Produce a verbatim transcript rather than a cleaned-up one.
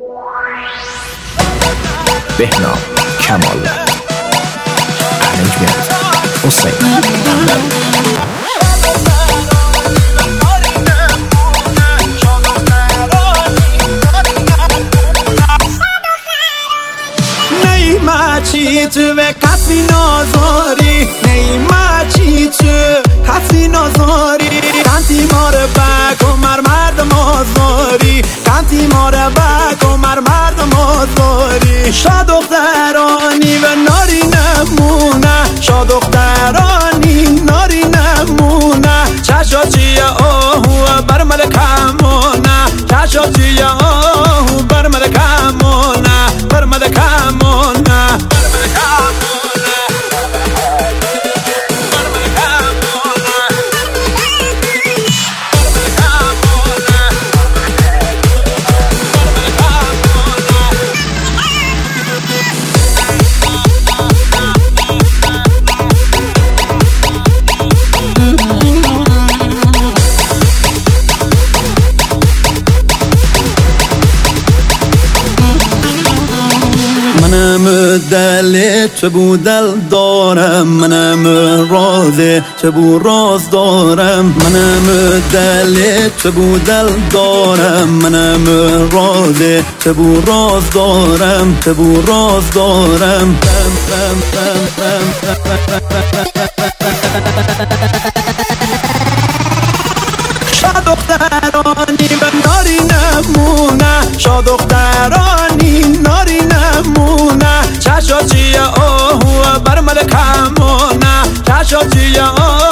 بهنام کمال ارنجمنت حسین چی تو به کسی نازاری نیمه چی تو کسی نازاری کنتی ماره بک و مر مرد مازاری کنتی ماره بک و مر مرد مازاری شا دخترانی و ناری نمونه شا دخترانی ناری نمونه چشا چیه آهو بر ملکمونه چشا چیه آهو بر ملکمونه بر ملکمونه منم دل تو بو دل دارم منم راز تو بو راز دارم منم دل تو بو دل دارم منم راز تو بو راز دارم تو بو راز دارم شا دخترانی به ناری نمونه شا دخترانی ناری نمونه چشا چیه آهو بر ملکمونه چشا چیه آهو